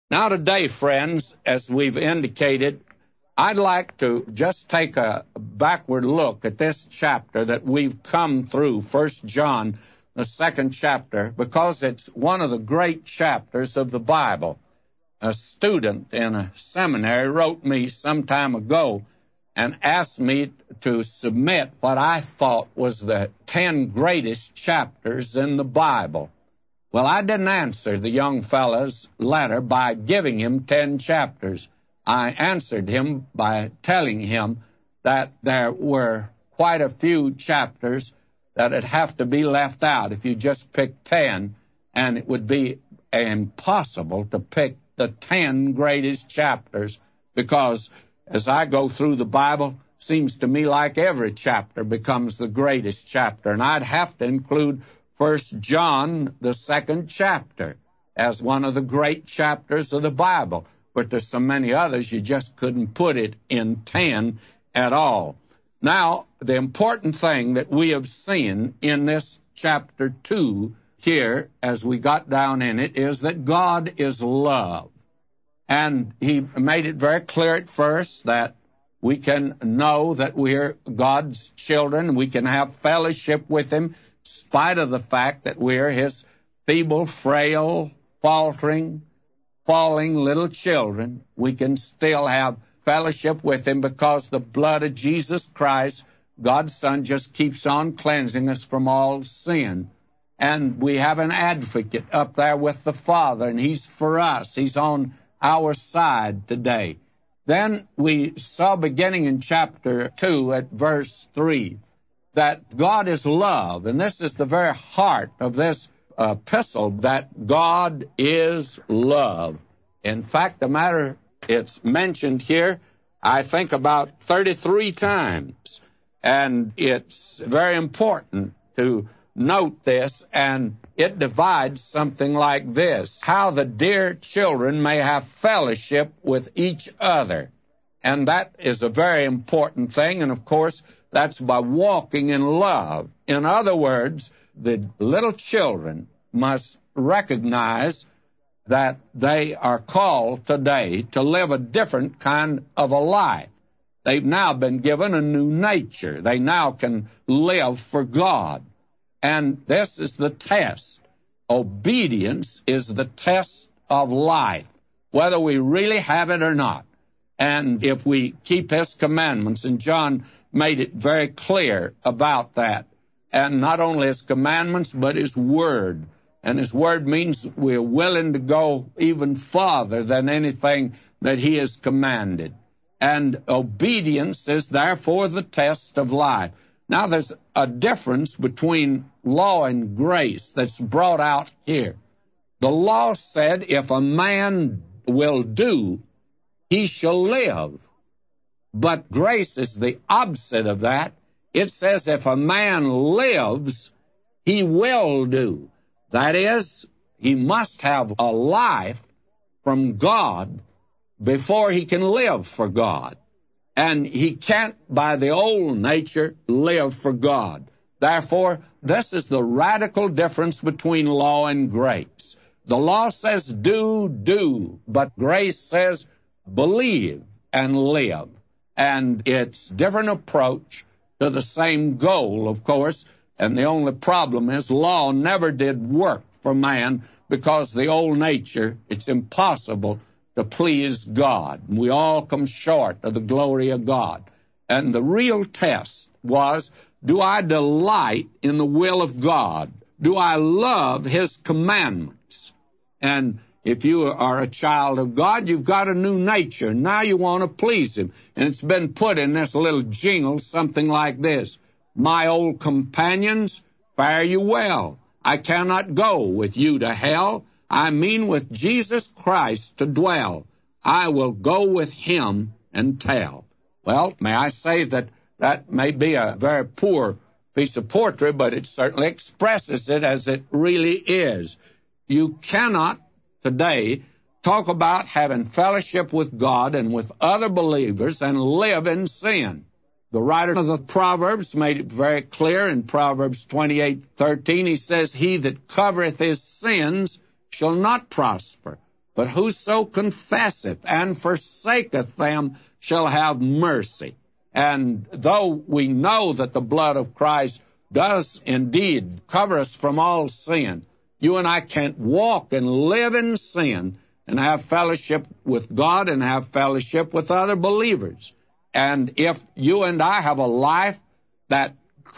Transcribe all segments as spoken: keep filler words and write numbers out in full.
Now today, friends, as we've indicated, I'd like to just take a backward look at this chapter that we've come through, First John, the second chapter, because it's one of the great chapters of the Bible. A student in a seminary wrote me some time ago and asked me to submit what I thought was the ten greatest chapters in the Bible. Well, I didn't answer the young fellow's letter by giving him ten chapters. I answered him by telling him that there were quite a few chapters that would have to be left out if you just picked ten, and it would be impossible to pick the ten greatest chapters, because as I go through the Bible, it seems to me like every chapter becomes the greatest chapter, and I'd have to include First John, the second chapter, as one of the great chapters of the Bible. But there's so many others, you just couldn't put it in ten at all. Now, the important thing that we have seen in this chapter two here, as we got down in it, is that God is love. And he made it very clear at first that we can know that we're God's children. We can have fellowship with him, in spite of the fact that we're his feeble, frail, faltering, falling little children. We can still have fellowship with him because the blood of Jesus Christ, God's Son, just keeps on cleansing us from all sin. And we have an advocate up there with the Father, and he's for us. He's on our side today. Then we saw, beginning in chapter two at verse three, that God is love, and this is the very heart of this epistle, that God is love. In fact, the matter, it's mentioned here, I think, about thirty-three times, and it's very important to note this, and it divides something like this: how the dear children may have fellowship with each other. And that is a very important thing, and of course, that's by walking in love. In other words, the little children must recognize that they are called today to live a different kind of a life. They've now been given a new nature. They now can live for God. And this is the test. Obedience is the test of life, whether we really have it or not. And if we keep his commandments, and John made it very clear about that, and not only his commandments, but his word. And his word means we're willing to go even farther than anything that he has commanded. And obedience is therefore the test of life. Now, there's a difference between law and grace that's brought out here. The law said, if a man will do, he shall live. But grace is the opposite of that. It says, if a man lives, he will do. That is, he must have a life from God before he can live for God. And he can't, by the old nature, live for God. Therefore, this is the radical difference between law and grace. The law says do, do, but grace says believe and live. And it's a different approach to the same goal, of course, and the only problem is law never did work for man because the old nature, it's impossible to please God. We all come short of the glory of God. And the real test was, do I delight in the will of God? Do I love his commandments? And if you are a child of God, you've got a new nature. Now you want to please him. And it's been put in this little jingle, something like this: my old companions, fare you well. I cannot go with you to hell. I mean with Jesus Christ to dwell. I will go with him and tell. Well, may I say that that may be a very poor piece of poetry, but it certainly expresses it as it really is. You cannot today talk about having fellowship with God and with other believers and live in sin. The writer of the Proverbs made it very clear in Proverbs twenty-eight thirteen. He says, he that covereth his sins shall not prosper, But whoso confesseth and forsaketh them shall have mercy. And though we know that the blood of Christ does indeed cover us from all sin, you and I can't walk and live in sin and have fellowship with God and have fellowship with other believers. And if you and I have a life that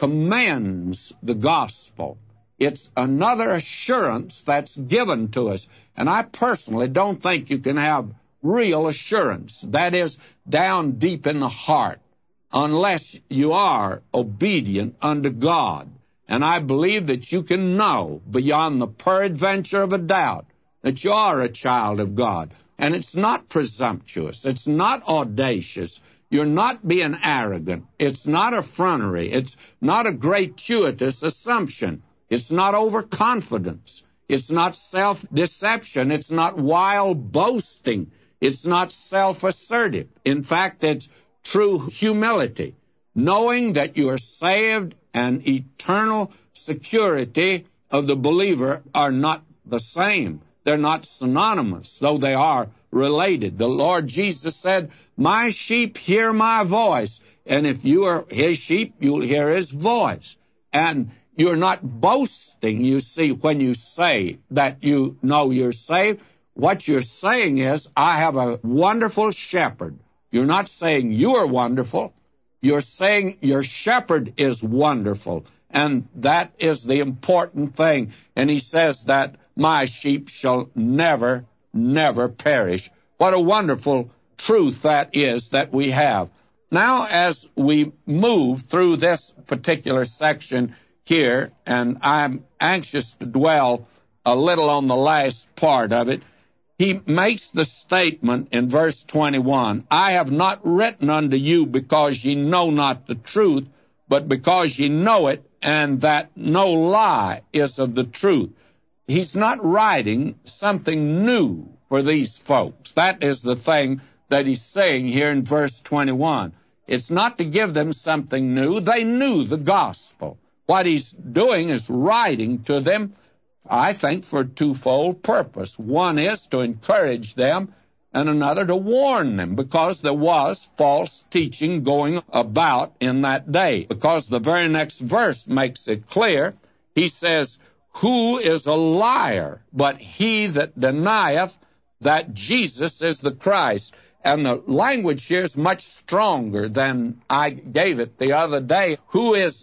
commends the gospel, it's another assurance that's given to us. And I personally don't think you can have real assurance, that is, down deep in the heart, unless you are obedient unto God. And I believe that you can know beyond the peradventure of a doubt that you are a child of God. And it's not presumptuous. It's not audacious. You're not being arrogant. It's not effrontery. It's not a gratuitous assumption. It's not overconfidence. It's not self-deception. It's not wild boasting. It's not self-assertive. In fact, it's true humility, knowing that you are saved and eternal security of the believer are not the same. They're not synonymous, though they are related. The Lord Jesus said, "My sheep hear my voice." And if you are his sheep, you'll hear his voice. And you're not boasting, you see, when you say that you know you're saved. What you're saying is, I have a wonderful shepherd. You're not saying you are wonderful. You're saying your shepherd is wonderful. And that is the important thing. And he says that my sheep shall never, never perish. What a wonderful truth that is that we have. Now, as we move through this particular section here, and I'm anxious to dwell a little on the last part of it, he makes the statement in verse twenty-one, "I have not written unto you because ye know not the truth, but because ye know it, and that no lie is of the truth." He's not writing something new for these folks. That is the thing that he's saying here in verse twenty-one. It's not to give them something new. They knew the gospel. What he's doing is writing to them, I think, for a twofold purpose. One is to encourage them, and another to warn them, because there was false teaching going about in that day. Because the very next verse makes it clear. He says, "Who is a liar but he that denieth that Jesus is the Christ?" And the language here is much stronger than I gave it the other day. Who is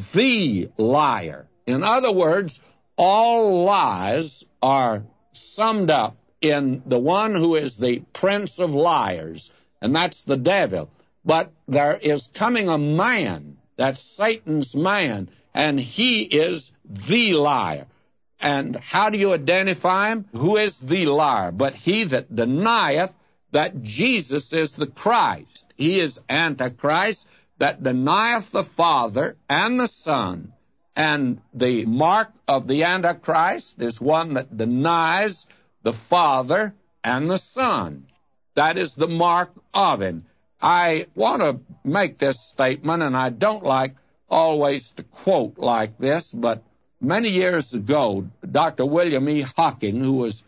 the liar? In other words, all lies are summed up in the one who is the prince of liars, and that's the devil. But there is coming a man, that's Satan's man, and he is the liar. And how do you identify him? Who is the liar? But he that denieth that Jesus is the Christ. He is Antichrist that denieth the Father and the Son. And the mark of the Antichrist is one that denies the Father and the Son. That is the mark of him. I want to make this statement, and I don't like always to quote like this, but many years ago, Doctor William E. Hocking, who was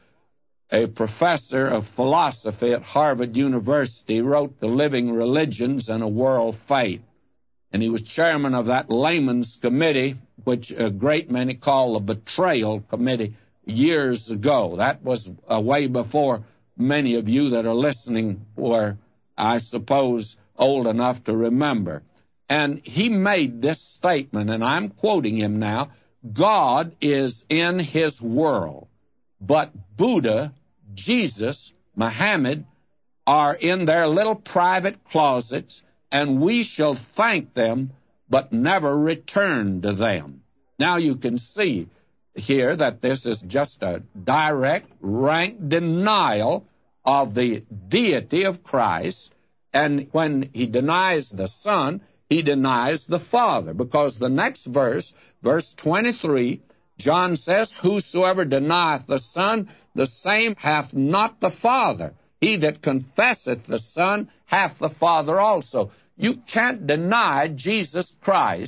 a professor of philosophy at Harvard University, wrote The Living Religions and a World Fate. And he was chairman of that layman's committee, which a great many call the Betrayal Committee, years ago. That was uh, way before many of you that are listening were, I suppose, old enough to remember. And he made this statement, and I'm quoting him now, "God is in his world, but Buddha, Jesus, Muhammad are in their little private closets, and we shall thank them, but never return to them." Now you can see here that this is just a direct, rank denial of the deity of Christ, and when he denies the Son, he denies the Father, because the next verse, verse twenty-three, John says, "Whosoever denieth the Son, the same hath not the Father. He that confesseth the Son hath the Father also." You can't deny Jesus Christ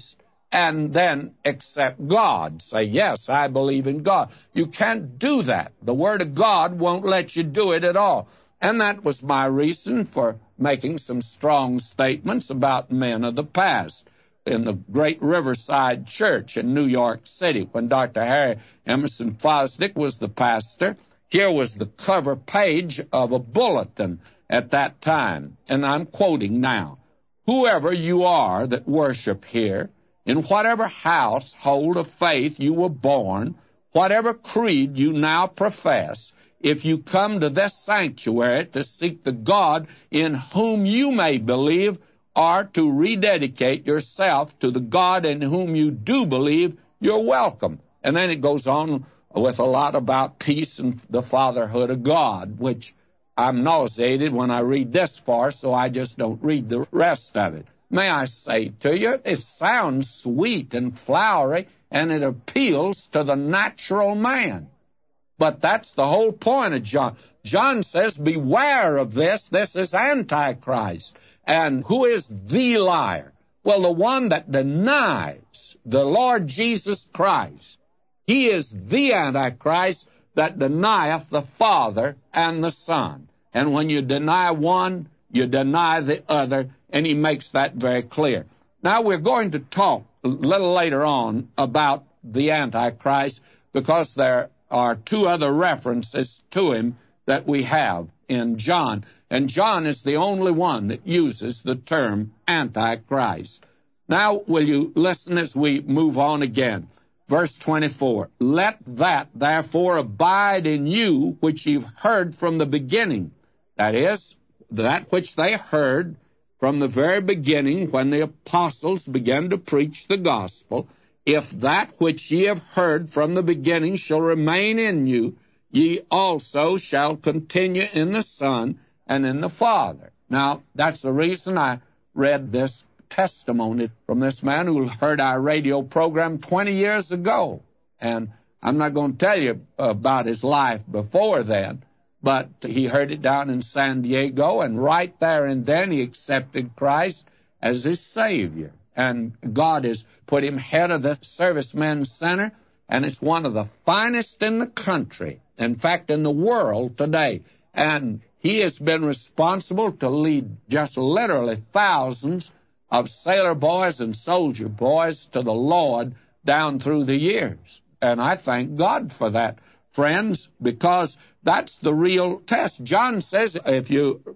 and then accept God. Say, yes, I believe in God. You can't do that. The Word of God won't let you do it at all. And that was my reason for making some strong statements about men of the past. In the great Riverside Church in New York City, when Doctor Harry Emerson Fosdick was the pastor, here was the cover page of a bulletin at that time, and I'm quoting now. Whoever you are that worship here, in whatever household of faith you were born, whatever creed you now profess, if you come to this sanctuary to seek the God in whom you may believe, or to rededicate yourself to the God in whom you do believe, you're welcome. And then it goes on with a lot about peace and the fatherhood of God, which I'm nauseated when I read this far, so I just don't read the rest of it. May I say to you, it sounds sweet and flowery, and it appeals to the natural man. But that's the whole point of John. John says, beware of this. This is Antichrist. And who is the liar? Well, the one that denies the Lord Jesus Christ. He is the Antichrist that denieth the Father and the Son. And when you deny one, you deny the other, and he makes that very clear. Now, we're going to talk a little later on about the Antichrist, because there are two other references to him that we have in John. And John is the only one that uses the term Antichrist. Now, will you listen as we move on again? Verse twenty-four, let that therefore abide in you which you've heard from the beginning. That is, that which they heard from the very beginning when the apostles began to preach the gospel. If that which ye have heard from the beginning shall remain in you, ye also shall continue in the Son and in the Father. Now, that's the reason I read this testimony from this man who heard our radio program twenty years ago. And I'm not going to tell you about his life before then, but he heard it down in San Diego, and right there and then he accepted Christ as his Savior. And God has put him head of the Servicemen's Center, and it's one of the finest in the country, in fact, in the world today. And he has been responsible to lead just literally thousands of sailor boys and soldier boys to the Lord down through the years. And I thank God for that, friends, because that's the real test. John says if you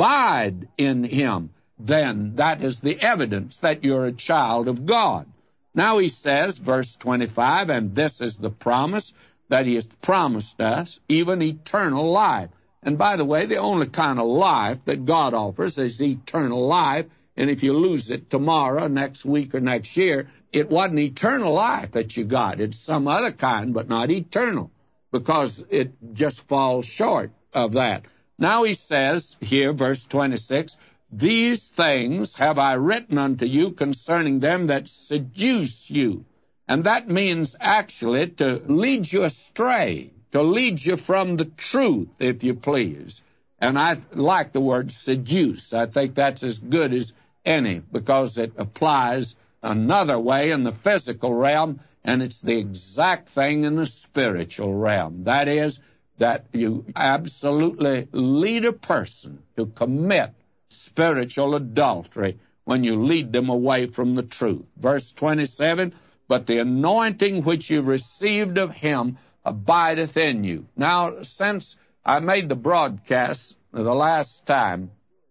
abide in him, then that is the evidence that you're a child of God. Now he says, verse twenty-five, and this is the promise that he has promised us, even eternal life. And by the way, the only kind of life that God offers is eternal life. And if you lose it tomorrow, next week, or next year, it wasn't eternal life that you got. It's some other kind, but not eternal, because it just falls short of that. Now he says here, verse twenty-six, these things have I written unto you concerning them that seduce you. And that means actually to lead you astray, to lead you from the truth, if you please. And I like the word seduce. I think that's as good as any, because it applies another way in the physical realm, and it's the exact thing in the spiritual realm. That is, that you absolutely lead a person to commit spiritual adultery when you lead them away from the truth. Verse twenty-seven, but the anointing which you received of him abideth in you. Now, since I made the broadcast the last time,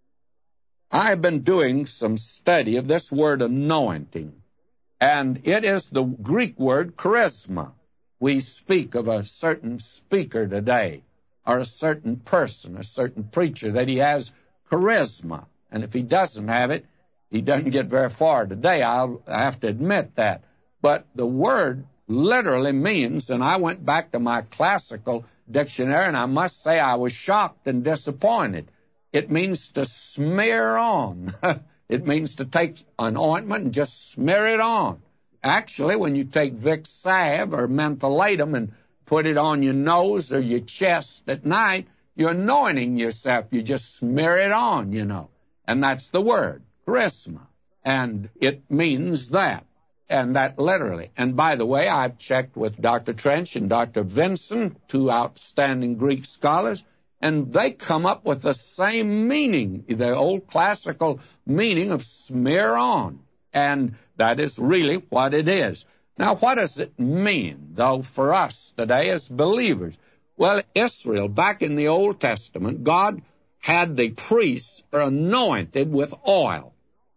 I've been doing some study of this word anointing, and it is the Greek word charisma. We speak of a certain speaker today, or a certain person, a certain preacher, that he has charisma. And if he doesn't have it, he doesn't get very far today. I'll I have to admit that. But the word literally means, and I went back to my classical dictionary, and I must say I was shocked and disappointed. It means to smear on. It means to take an ointment and just smear it on. Actually, when you take Vicks salve or mentholatum and put it on your nose or your chest at night, you're anointing yourself. You just smear it on, you know. And that's the word, charisma. And it means that. and that literally. And by the way, I've checked with Doctor Trench and Doctor Vinson, two outstanding Greek scholars, and they come up with the same meaning, the old classical meaning of smear on. And that is really what it is. Now, what does it mean, though, for us today as believers? Well, Israel, back in the Old Testament, God had the priests anointed with oil.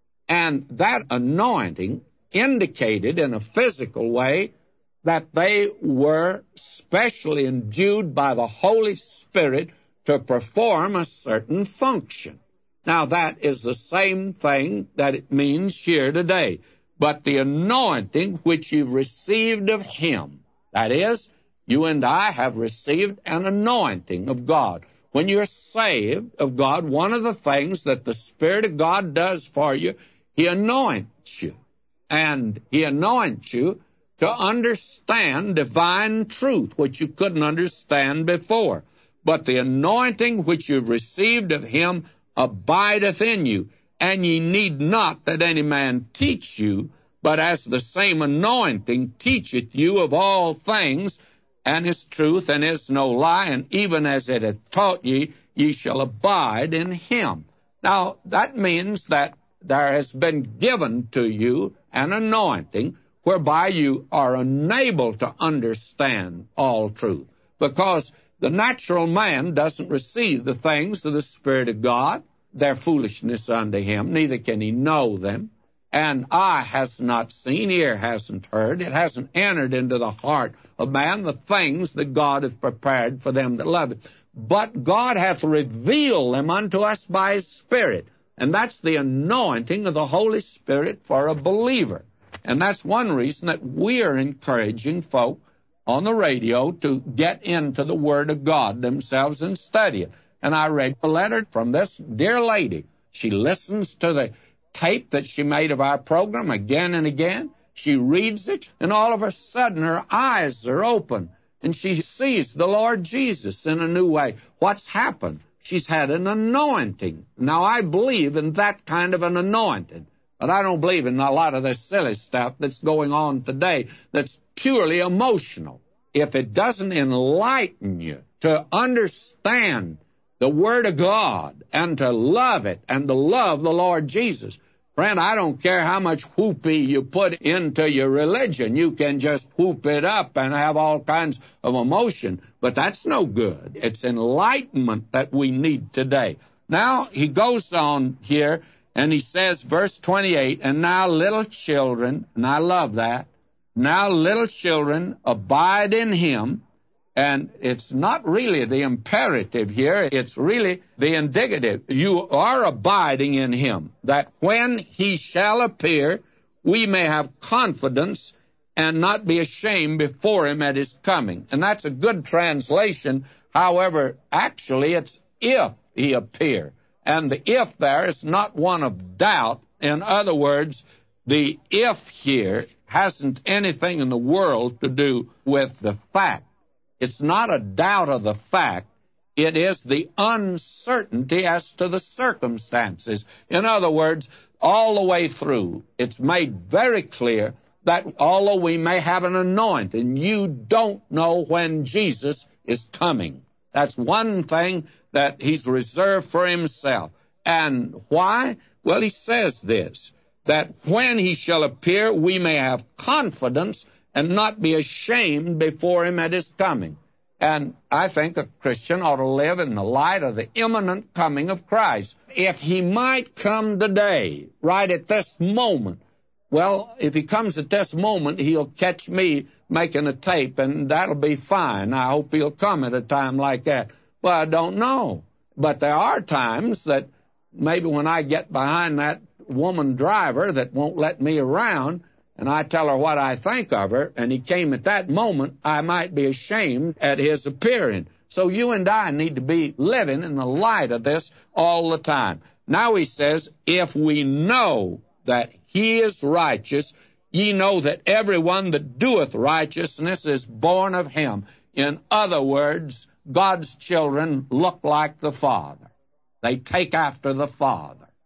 And that anointing indicated in a physical way that they were specially endued by the Holy Spirit to perform a certain function. Now, that is the same thing that it means here today. But the anointing which you've received of Him, that is, you and I have received an anointing of God. When you're saved of God, one of the things that the Spirit of God does for you, He anoints you. And He anoints you to understand divine truth, which you couldn't understand before. But the anointing which you've received of Him abideth in you, and ye need not that any man teach you, but as the same anointing teacheth you of all things, and is truth, and is no lie, and even as it hath taught ye, ye shall abide in Him. Now, that means that there has been given to you an anointing whereby you are unable to understand all truth, because the natural man doesn't receive the things of the Spirit of God. They're foolishness unto him, neither can he know them. And eye has not seen, ear hasn't heard, it hasn't entered into the heart of man the things that God hath prepared for them that love Him. But God hath revealed them unto us by His Spirit. And that's the anointing of the Holy Spirit for a believer. And that's one reason that we are encouraging folk on the radio to get into the Word of God themselves and study it. And I read a letter from this dear lady. She listens to the tape that she made of our program again and again. She reads it, and all of a sudden her eyes are open, and she sees the Lord Jesus in a new way. What's happened? She's had an anointing. Now, I believe in that kind of an anointing, but I don't believe in a lot of this silly stuff that's going on today that's purely emotional. If it doesn't enlighten you to understand the Word of God, and to love it, and to love the Lord Jesus. Friend, I don't care how much whoopee you put into your religion. You can just whoop it up and have all kinds of emotion, but that's no good. It's enlightenment that we need today. Now, he goes on here, and he says, verse twenty-eight, and now little children, and I love that, now little children, abide in Him. And it's not really the imperative here, it's really the indicative. You are abiding in Him, that when He shall appear, we may have confidence and not be ashamed before Him at His coming. And that's a good translation. However, actually, it's if He appear. And the if there is not one of doubt. In other words, the if here hasn't anything in the world to do with the fact. It's not a doubt of the fact. It is the uncertainty as to the circumstances. In other words, all the way through, it's made very clear that although we may have an anointing, you don't know when Jesus is coming. That's one thing that He's reserved for Himself. And why? Well, He says this, that when He shall appear, we may have confidence and not be ashamed before Him at His coming. And I think a Christian ought to live in the light of the imminent coming of Christ. If He might come today, right at this moment, well, if He comes at this moment, He'll catch me making a tape, and that'll be fine. I hope He'll come at a time like that. Well, I don't know. But there are times that maybe when I get behind that woman driver that won't let me around, and I tell her what I think of her, and He came at that moment, I might be ashamed at His appearing. So you and I need to be living in the light of this all the time. Now He says, if we know that He is righteous, ye know that everyone that doeth righteousness is born of Him. In other words, God's children look like the Father. They take after the Father.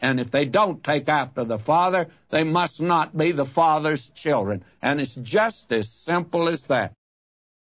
And if they don't take after the Father, they must not be the Father's children. And it's just as simple as that.